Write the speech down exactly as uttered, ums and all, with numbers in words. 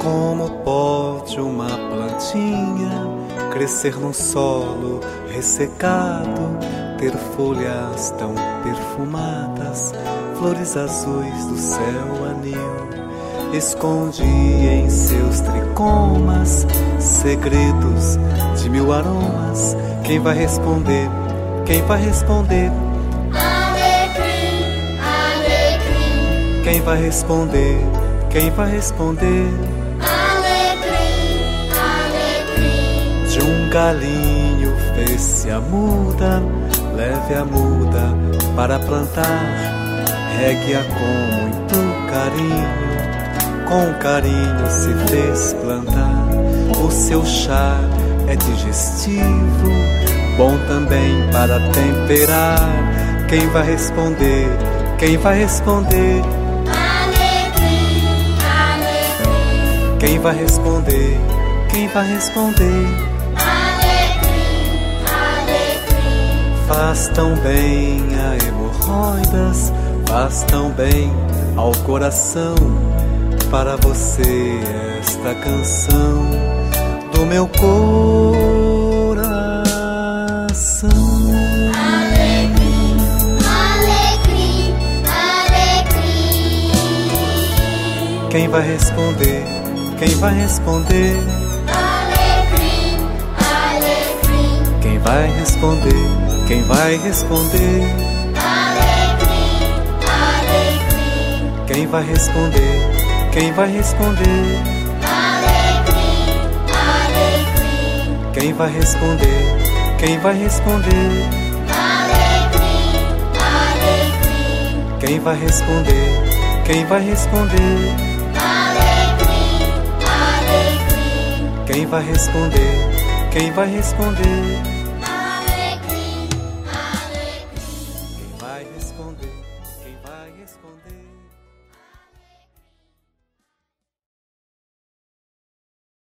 Como pode uma plantinha crescer num solo ressecado, ter folhas tão perfumadas, flores azuis do céu anil? Esconde em seus tricomas segredos de mil aromas. Quem vai responder? Quem vai responder? Alecrim, alecrim. Quem vai responder? Quem vai responder? Alecrim, alecrim. De um galinho fez-se a muda, leve a muda para plantar, regue-a com muito carinho, com carinho se fez plantar. O seu chá é digestivo, bom também para temperar. Quem vai responder? Quem vai responder? Alecrim, alecrim. Quem vai responder? Quem vai responder? Alecrim, alecrim. Faz tão bem a hemorroidas, faz tão bem ao coração. Para você esta canção do meu coração. Alecrim, alecrim, alecrim. Quem vai responder? Quem vai responder? Alecrim, alecrim. Quem vai responder? Quem vai responder? Alecrim, alecrim. Quem vai responder? Quem vai responder? Alecrim, alecrim. Quem vai responder? Quem vai responder? Alecrim, alecrim. Quem vai responder? Quem vai responder? Alecrim, alecrim. Quem vai responder? Quem vai responder? Alecrim, alecrim. Quem vai responder? Quem vai responder?